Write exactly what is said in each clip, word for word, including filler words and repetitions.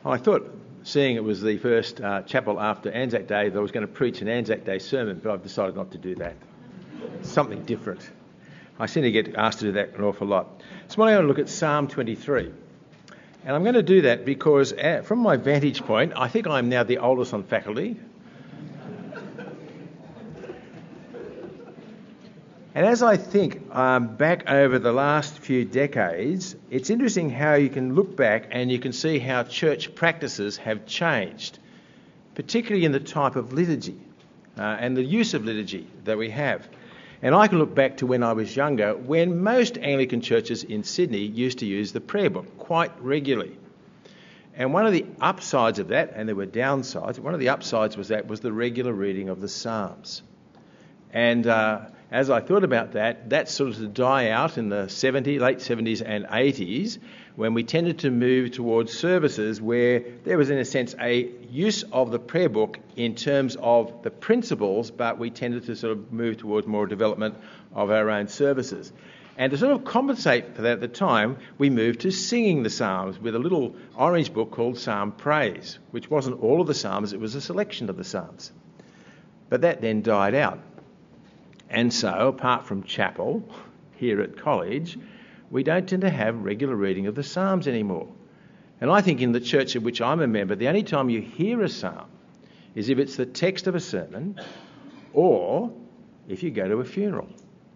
I thought, seeing it was the first uh, chapel after Anzac Day, that I was going to preach an Anzac Day sermon, but I've decided not to do that. Something different. I seem to get asked to do that an awful lot. This morning I'm going to look at Psalm twenty-three. And I'm going to do that because, uh, from my vantage point, I think I'm now the oldest on faculty. And as I think um, back over the last few decades, it's interesting how you can look back and you can see how church practices have changed, particularly in the type of liturgy uh, and the use of liturgy that we have. And I can look back to when I was younger, when most Anglican churches in Sydney used to use the prayer book quite regularly. And one of the upsides of that, and there were downsides, one of the upsides was that was the regular reading of the Psalms. And uh, as I thought about that, that sort of die out in the seventies, late seventies and eighties, when we tended to move towards services where there was, in a sense, a use of the prayer book in terms of the principles, but we tended to sort of move towards more development of our own services. And to sort of compensate for that at the time, we moved to singing the Psalms with a little orange book called Psalm Praise, which wasn't all of the Psalms, it was a selection of the Psalms. But that then died out. And so, apart from chapel, here at college, we don't tend to have regular reading of the Psalms anymore. And I think in the church of which I'm a member, the only time you hear a psalm is if it's the text of a sermon, or if you go to a funeral,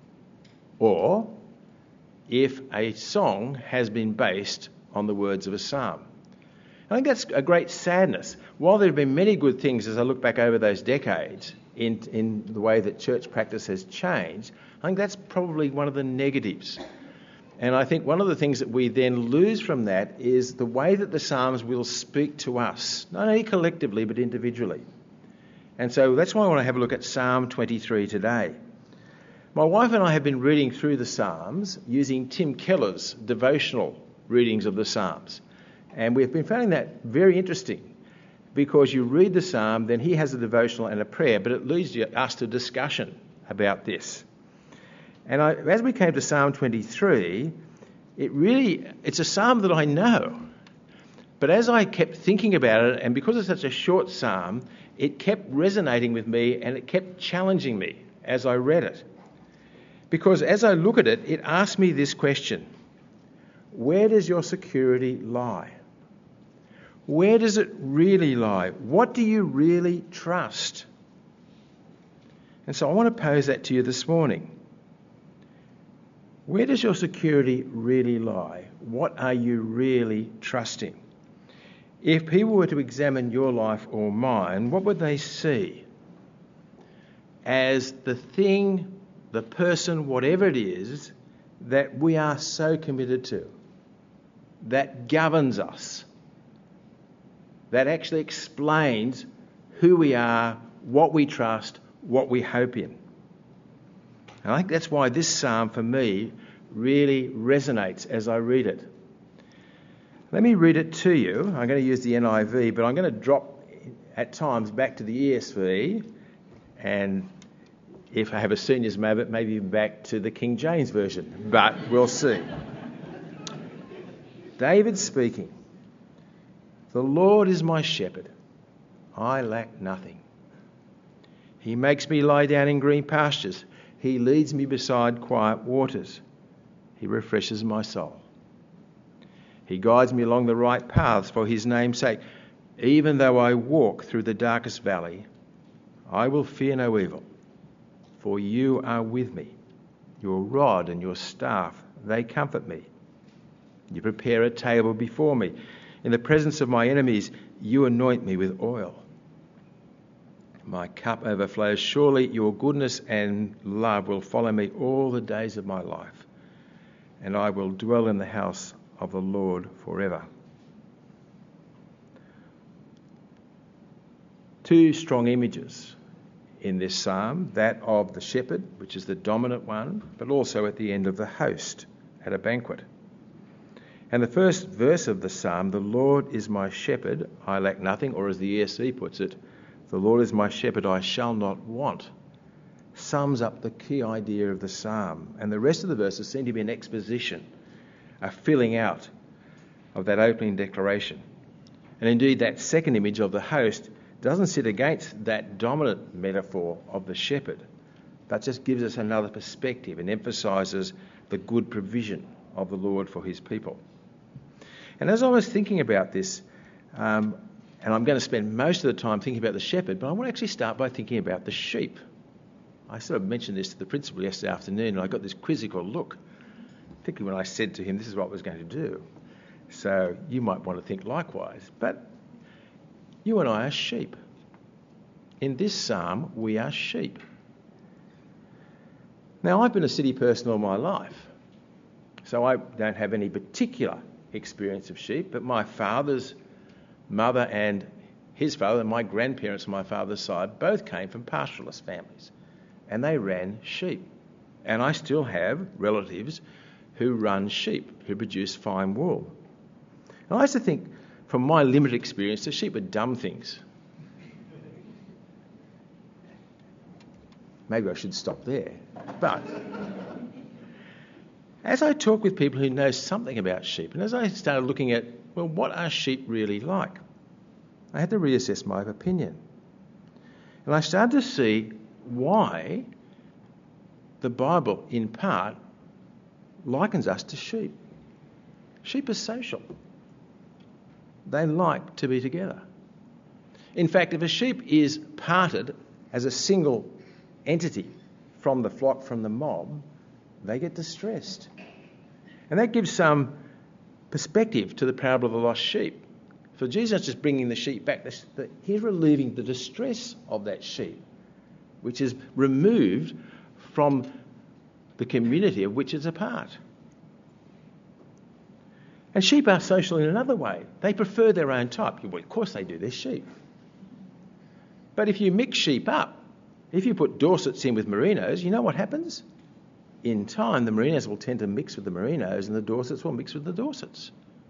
or if a song has been based on the words of a psalm. I think that's a great sadness. While there have been many good things as I look back over those decades in, in the way that church practice has changed, I think that's probably one of the negatives. And I think one of the things that we then lose from that is the way that the Psalms will speak to us, not only collectively but individually. And so that's why I want to have a look at Psalm twenty-three today. My wife and I have been reading through the Psalms using Tim Keller's devotional readings of the Psalms. And we've been finding that very interesting because you read the Psalm, then he has a devotional and a prayer, but it leads you, us to discussion about this. And I, as we came to Psalm twenty-three, it really, it's a psalm that I know. But as I kept thinking about it, and because it's such a short psalm, it kept resonating with me and it kept challenging me as I read it. Because as I look at it, it asks me this question: where does your security lie? Where does it really lie? What do you really trust? And so I want to pose that to you this morning. Where does your security really lie? What are you really trusting? If people were to examine your life or mine, what would they see as the thing, the person, whatever it is, that we are so committed to, that governs us, that actually explains who we are, what we trust, what we hope in? And I think that's why this psalm, for me, really resonates as I read it. Let me read it to you. I'm going to use the N I V, but I'm going to drop at times back to the E S V, and if I have a senior's moment, maybe back to the King James Version, but we'll see. David speaking, "The Lord is my shepherd, I lack nothing. He makes me lie down in green pastures. He leads me beside quiet waters. He refreshes my soul. He guides me along the right paths for his name's sake. Even though I walk through the darkest valley, I will fear no evil, for you are with me. Your rod and your staff, they comfort me. You prepare a table before me. In the presence of my enemies, you anoint me with oil. My cup overflows. Surely your goodness and love will follow me all the days of my life, and I will dwell in the house of the Lord forever." Two strong images in this psalm, that of the shepherd, which is the dominant one, but also at the end of the host at a banquet. And the first verse of the psalm, "The Lord is my shepherd, I lack nothing," or as the E S V puts it, "The Lord is my shepherd, I shall not want," sums up the key idea of the psalm. And the rest of the verses seem to be an exposition, a filling out of that opening declaration. And indeed, that second image of the host doesn't sit against that dominant metaphor of the shepherd, but just gives us another perspective and emphasises the good provision of the Lord for his people. And as I was thinking about this, um, and I'm going to spend most of the time thinking about the shepherd, but I want to actually start by thinking about the sheep. I sort of mentioned this to the principal yesterday afternoon, and I got this quizzical look, particularly when I said to him this is what I was going to do. So you might want to think likewise. But you and I are sheep. In this psalm, we are sheep. Now, I've been a city person all my life, so I don't have any particular experience of sheep, but my father's mother and his father, and my grandparents on my father's side, both came from pastoralist families, and they ran sheep. And I still have relatives who run sheep, who produce fine wool. And I used to think, from my limited experience, the sheep are dumb things. Maybe I should stop there. But as I talk with people who know something about sheep, and as I started looking at, well, what are sheep really like? I had to reassess my opinion. And I started to see why the Bible, in part, likens us to sheep. Sheep are social. They like to be together. In fact, if a sheep is parted as a single entity from the flock, from the mob, they get distressed. And that gives some perspective to the parable of the lost sheep. So Jesus is just bringing the sheep back. He's relieving the distress of that sheep, which is removed from the community of which it's a part. And sheep are social in another way. They prefer their own type. Well, of course they do, they're sheep. But if you mix sheep up, if you put Dorsets in with Merinos, you know what happens? In time, the Merinos will tend to mix with the Merinos and the Dorsets will mix with the Dorsets.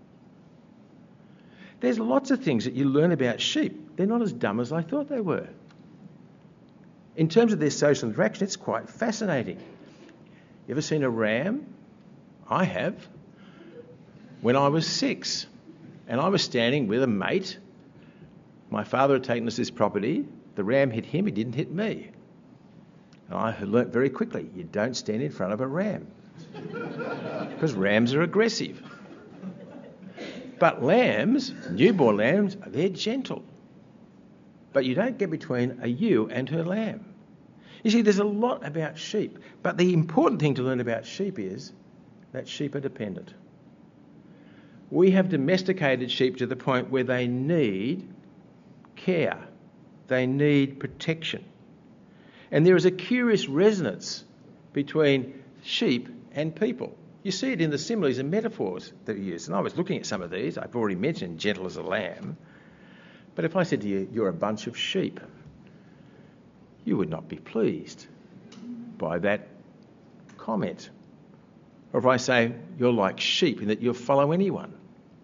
There's lots of things that you learn about sheep. They're not as dumb as I thought they were. In terms of their social interaction, it's quite fascinating. You ever seen a ram? I have. When I was six, and I was standing with a mate. My father had taken us this property. The ram hit him, he didn't hit me. And I learnt very quickly, you don't stand in front of a ram. Because rams are aggressive. But lambs, newborn lambs, they're gentle. But you don't get between a ewe and her lamb. You see, there's a lot about sheep. But the important thing to learn about sheep is that sheep are dependent. We have domesticated sheep to the point where they need care. They need protection. And there is a curious resonance between sheep and people. You see it in the similes and metaphors that are used. And I was looking at some of these. I've already mentioned gentle as a lamb. But if I said to you, you're a bunch of sheep, you would not be pleased by that comment. Or if I say, you're like sheep in that you'll follow anyone.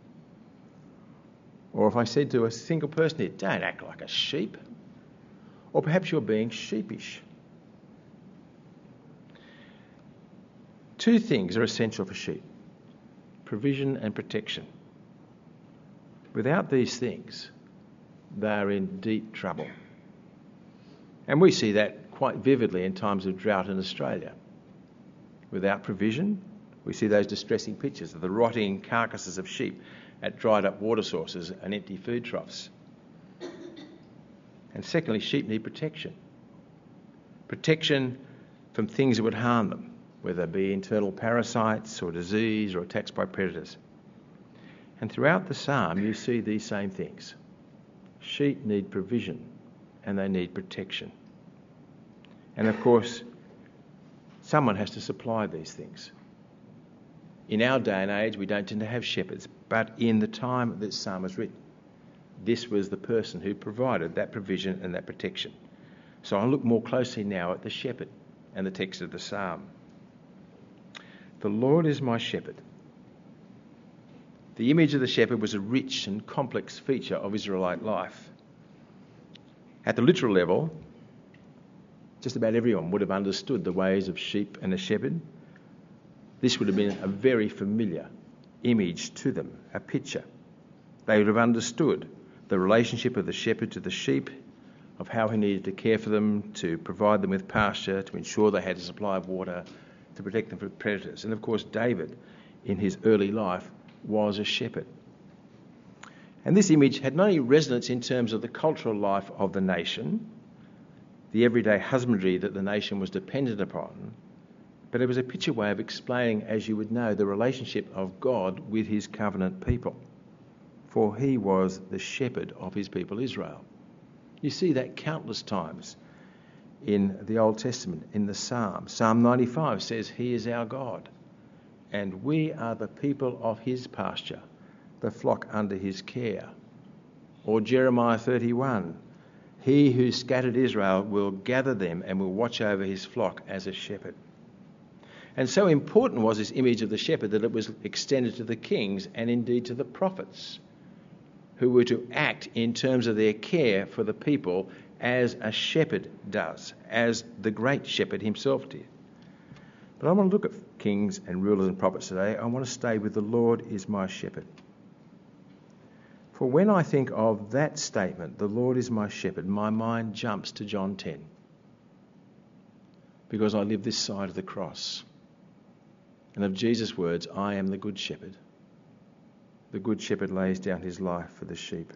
Or if I said to a single person here, don't act like a sheep. Or perhaps you're being sheepish. Two things are essential for sheep: provision and protection. Without these things, they are in deep trouble. And we see that quite vividly in times of drought in Australia. Without provision, we see those distressing pictures of the rotting carcasses of sheep at dried up water sources and empty food troughs. And secondly, sheep need protection. Protection from things that would harm them, whether it be internal parasites or disease or attacks by predators. And throughout the psalm, you see these same things. Sheep need provision and they need protection. And of course, someone has to supply these things. In our day and age, we don't tend to have shepherds, but in the time that this psalm was written, this was the person who provided that provision and that protection. So I'll look more closely now at the shepherd and the text of the psalm. The Lord is my shepherd. The image of the shepherd was a rich and complex feature of Israelite life. At the literal level, just about everyone would have understood the ways of sheep and a shepherd. This would have been a very familiar image to them, a picture. They would have understood the relationship of the shepherd to the sheep, of how he needed to care for them, to provide them with pasture, to ensure they had a supply of water, to protect them from predators. And of course, David, in his early life, was a shepherd. And this image had not only resonance in terms of the cultural life of the nation, the everyday husbandry that the nation was dependent upon, but it was a picture way of explaining, as you would know, the relationship of God with his covenant people. For he was the shepherd of his people Israel. You see that countless times in the Old Testament, in the Psalms. Psalm ninety-five says, he is our God, and we are the people of his pasture, the flock under his care. Or Jeremiah thirty-one, he who scattered Israel will gather them and will watch over his flock as a shepherd. And so important was this image of the shepherd that it was extended to the kings and indeed to the prophets, who were to act in terms of their care for the people as a shepherd does, as the great shepherd himself did. But I want to look at kings and rulers and prophets today. I want to stay with the Lord is my shepherd. For when I think of that statement, the Lord is my shepherd, my mind jumps to John ten. Because I live this side of the cross. And of Jesus' words, I am the good shepherd. The good shepherd lays down his life for the sheep.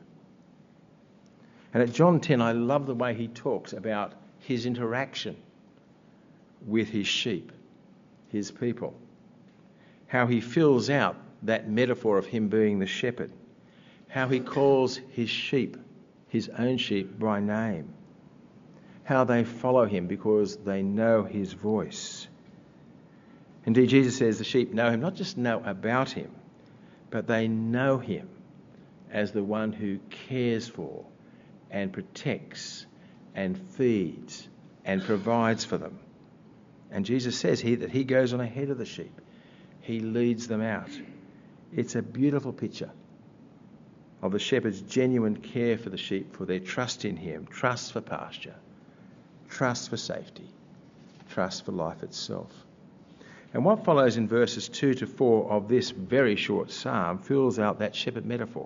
And at John ten, I love the way he talks about his interaction with his sheep, his people. How he fills out that metaphor of him being the shepherd. How he calls his sheep, his own sheep, by name. How they follow him because they know his voice. Indeed, Jesus says the sheep know him, not just know about him, but they know him as the one who cares for and protects and feeds and provides for them. And Jesus says here that he goes on ahead of the sheep. He leads them out. It's a beautiful picture of the shepherd's genuine care for the sheep, for their trust in him, trust for pasture, trust for safety, trust for life itself. And what follows in verses two to four of this very short psalm fills out that shepherd metaphor.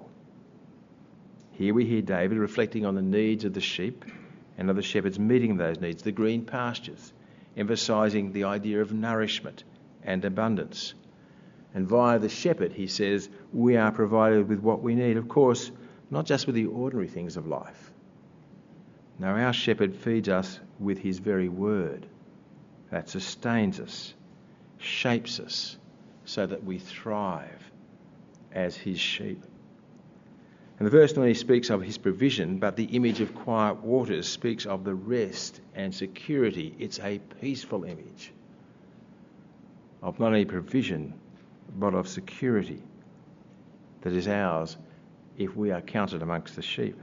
Here we hear David reflecting on the needs of the sheep and of the shepherds meeting those needs, the green pastures, emphasising the idea of nourishment and abundance. And via the shepherd, he says, we are provided with what we need. Of course, not just with the ordinary things of life. No, our shepherd feeds us with his very word that sustains us, shapes us so that we thrive as his sheep. And the verse not only speaks of his provision, but the image of quiet waters speaks of the rest and security. It's a peaceful image of not only provision, but of security that is ours if we are counted amongst the sheep.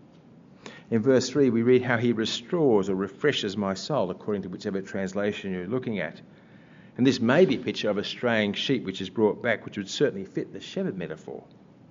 In verse three, we read how he restores or refreshes my soul, according to whichever translation you're looking at. And this may be a picture of a straying sheep which is brought back, which would certainly fit the shepherd metaphor.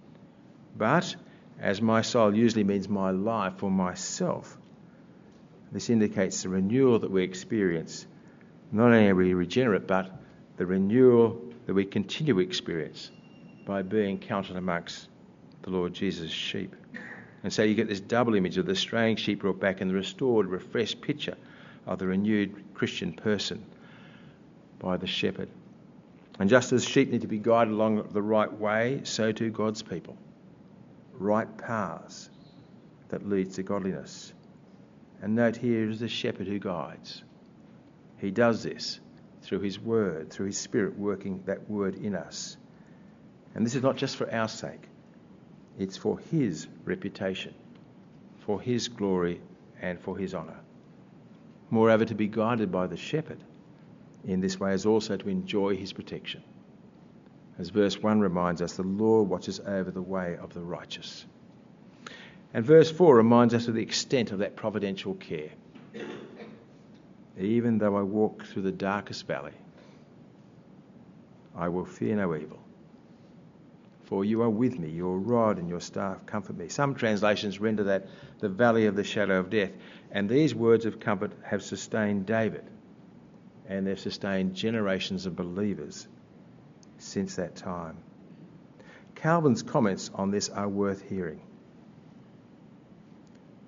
But as my soul usually means my life or myself, this indicates the renewal that we experience. Not only are we regenerate, but the renewal that we continue to experience by being counted amongst the Lord Jesus' sheep. And so you get this double image of the straying sheep brought back and the restored, refreshed picture of the renewed Christian person by the shepherd. And just as sheep need to be guided along the right way, so do God's people. Right paths that leads to godliness. And note here it is the shepherd who guides. He does this through his word, through his spirit working that word in us. And this is not just for our sake. It's for his reputation, for his glory and for his honour. Moreover, to be guided by the shepherd in this way is also to enjoy his protection. As verse one reminds us, the Lord watches over the way of the righteous. And verse four reminds us of the extent of that providential care. Even though I walk through the darkest valley, I will fear no evil. For you are with me, your rod and your staff comfort me. Some translations render that the valley of the shadow of death. And these words of comfort have sustained David, and they've sustained generations of believers since that time. Calvin's comments on this are worth hearing.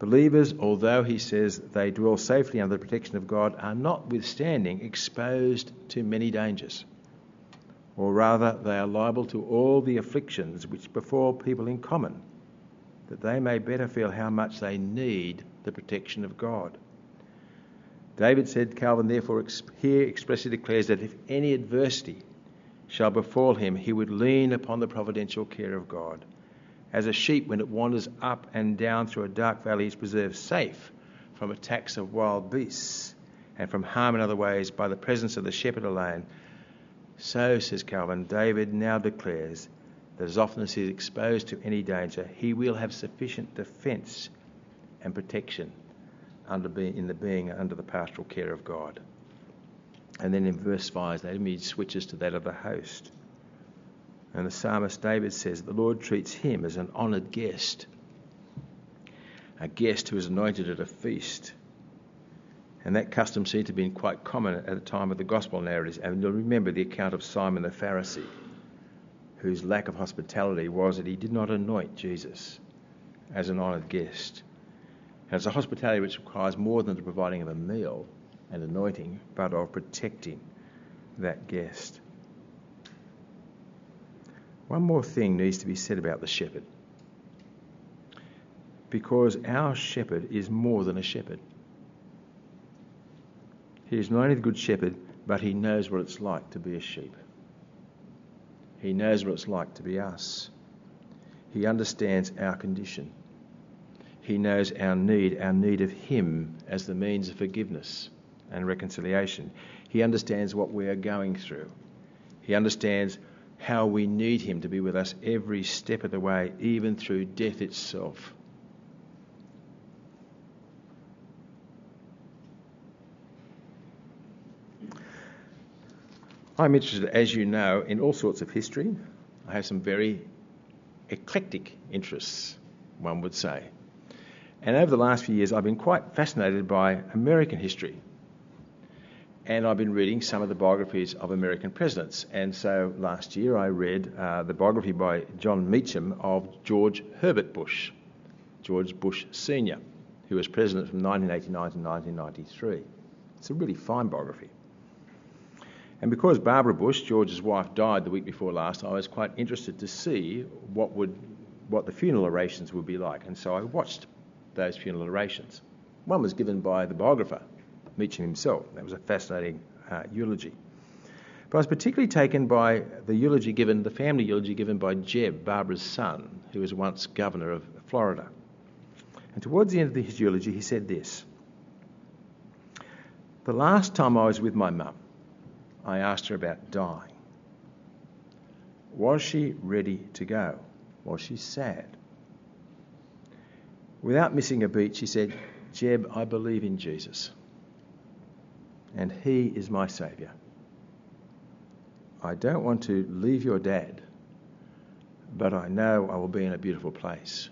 Believers, although he says they dwell safely under the protection of God, are notwithstanding exposed to many dangers. Or rather, they are liable to all the afflictions which befall people in common, that they may better feel how much they need the protection of God. David said, Calvin therefore here expressly declares that if any adversity shall befall him, he would lean upon the providential care of God. As a sheep, when it wanders up and down through a dark valley, is preserved safe from attacks of wild beasts and from harm in other ways by the presence of the shepherd alone. So, says Calvin, David now declares that as often as he is exposed to any danger, he will have sufficient defence and protection under being, in the being under the pastoral care of God. And then in verse five, that image switches to that of the host. And the psalmist David says the Lord treats him as an honoured guest, a guest who is anointed at a feast. And that custom seemed to have been quite common at the time of the gospel narratives. And you'll remember the account of Simon the Pharisee, whose lack of hospitality was that he did not anoint Jesus as an honoured guest. And it's a hospitality which requires more than the providing of a meal and anointing, but of protecting that guest. One more thing needs to be said about the shepherd, because our shepherd is more than a shepherd. He is not only the good shepherd, but he knows what it's like to be a sheep. He knows what it's like to be us. He understands our condition. He knows our need, our need of him as the means of forgiveness and reconciliation. He understands what we are going through. He understands how we need him to be with us every step of the way, even through death itself. I'm interested, as you know, in all sorts of history. I have some very eclectic interests, one would say. And over the last few years, I've been quite fascinated by American history. And I've been reading some of the biographies of American presidents. And so last year I read uh, the biography by John Meacham of George Herbert Bush, George Bush Senior, who was president from nineteen eighty-nine to nineteen ninety-three. It's a really fine biography. And because Barbara Bush, George's wife, died the week before last, I was quite interested to see what would what the funeral orations would be like. And so I watched those funeral orations. One was given by the biographer, Meacham himself. That was a fascinating uh, eulogy. But I was particularly taken by the eulogy given, the family eulogy given by Jeb, Barbara's son, who was once governor of Florida. And towards the end of his eulogy, he said this: "The last time I was with my mum, I asked her about dying. Was she ready to go? Was she sad? Without missing a beat, she said, 'Jeb, I believe in Jesus, and he is my saviour. I don't want to leave your dad, but I know I will be in a beautiful place.'"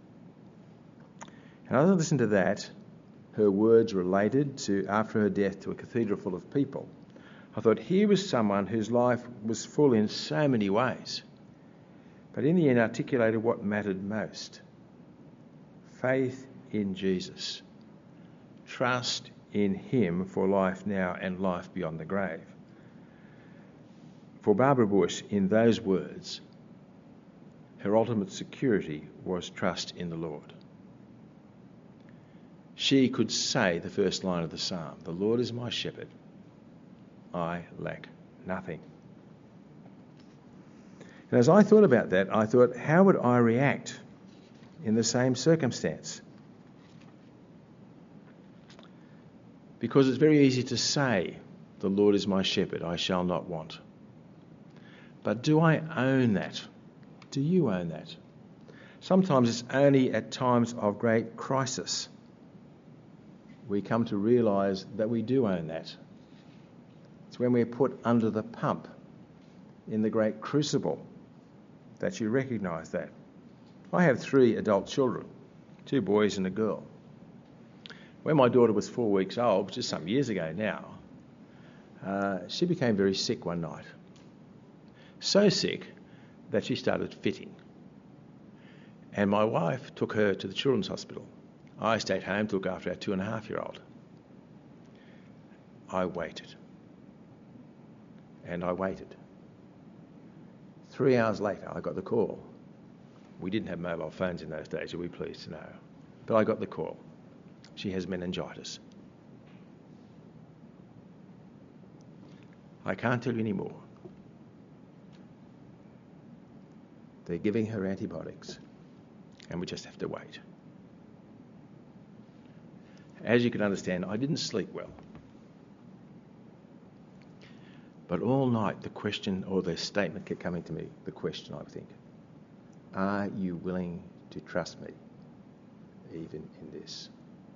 And as I listened to that, her words related to, after her death, to a cathedral full of people, I thought, here was someone whose life was full in so many ways, but in the end articulated what mattered most: faith in Jesus, trust in him for life now and life beyond the grave. For Barbara Bush, in those words, her ultimate security was trust in the Lord. She could say the first line of the psalm, "The Lord is my shepherd, I lack nothing." And as I thought about that, I thought, how would I react in the same circumstance? Because it's very easy to say, "The Lord is my shepherd, I shall not want." But do I own that? Do you own that? Sometimes it's only at times of great crisis we come to realise that we do own that. It's when we're put under the pump in the great crucible that you recognise that. I have three adult children, two boys and a girl. When my daughter was four weeks old, which is some years ago now, uh, she became very sick one night. So sick that she started fitting. And my wife took her to the children's hospital. I stayed home to look after our two and a half year old. I waited. And I waited. Three hours later, I got the call. We didn't have mobile phones in those days, you'll be pleased to know. But I got the call. She has meningitis. I can't tell you any more. They're giving her antibiotics, and we just have to wait. As you can understand, I didn't sleep well. But all night the question or the statement kept coming to me, the question I think, are you willing to trust me even in this?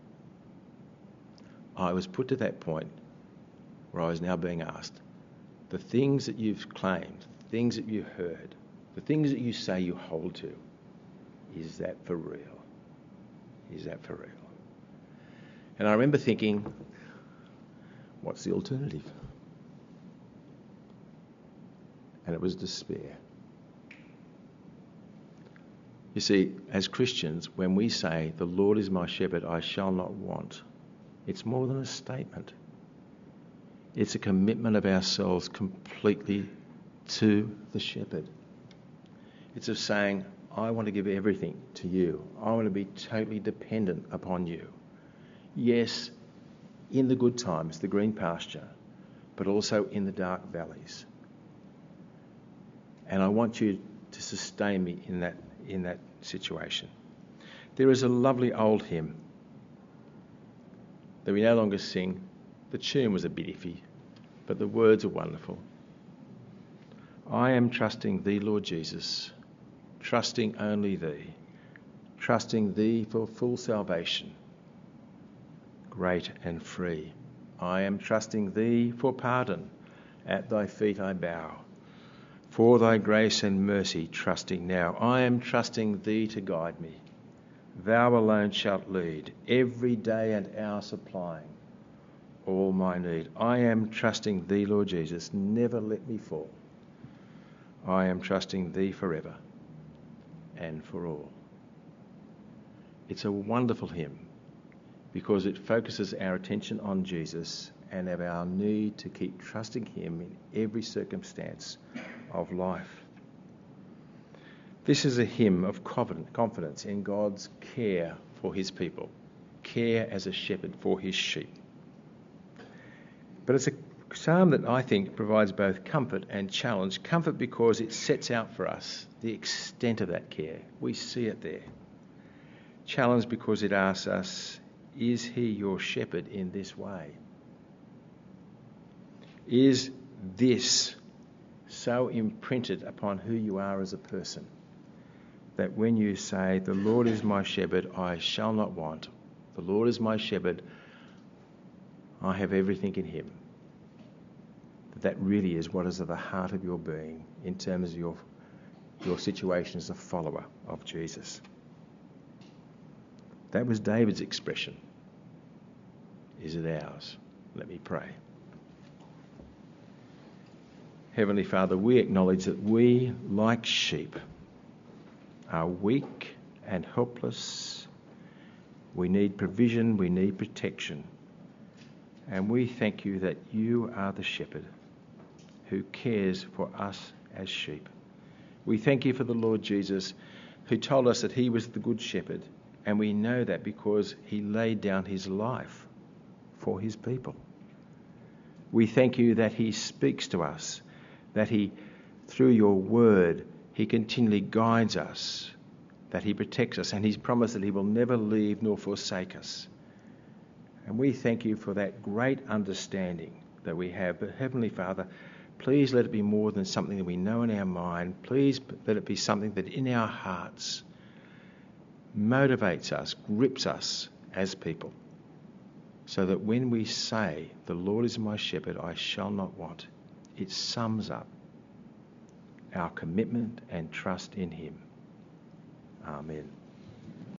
I was put to that point where I was now being asked, the things that you've claimed, the things that you heard, the things that you say you hold to, is that for real? Is that for real? And I remember thinking, what's the alternative? And it was despair. You see, as Christians, when we say, the Lord is my shepherd, I shall not want, it's more than a statement. It's a commitment of ourselves completely to the shepherd. It's of saying, I want to give everything to you. I want to be totally dependent upon you. Yes, in the good times, the green pasture, but also in the dark valleys. And I want you to sustain me in that in that situation. There is a lovely old hymn that we no longer sing. The tune was a bit iffy, but the words are wonderful. I am trusting thee, Lord Jesus, trusting only thee, trusting thee for full salvation, great and free. I am trusting thee for pardon, at thy feet I bow. For thy grace and mercy trusting now, I am trusting thee to guide me. Thou alone shalt lead, every day and hour supplying all my need. I am trusting thee, Lord Jesus, never let me fall. I am trusting thee forever and for all. It's a wonderful hymn because it focuses our attention on Jesus and of our need to keep trusting him in every circumstance of life. This is a hymn of confidence in God's care for his people, care as a shepherd for his sheep. But it's a psalm that I think provides both comfort and challenge. Comfort because it sets out for us the extent of that care. We see it there. Challenge because it asks us, is he your shepherd in this way? Is this so imprinted upon who you are as a person that when you say, the Lord is my shepherd, I shall not want. The Lord is my shepherd, I have everything in him. That that really is what is at the heart of your being in terms of your, your situation as a follower of Jesus. That was David's expression. Is it ours? Let me pray. Heavenly Father, we acknowledge that we, like sheep, are weak and helpless. We need provision, we need protection. And we thank you that you are the shepherd who cares for us as sheep. We thank you for the Lord Jesus who told us that he was the good shepherd, and we know that because he laid down his life for his people. We thank you that he speaks to us, that he, through your word, he continually guides us, that he protects us, and he's promised that he will never leave nor forsake us. And we thank you for that great understanding that we have. But Heavenly Father, please let it be more than something that we know in our mind. Please let it be something that in our hearts motivates us, grips us as people, so that when we say, the Lord is my shepherd, I shall not want, it sums up our commitment and trust in him. Amen.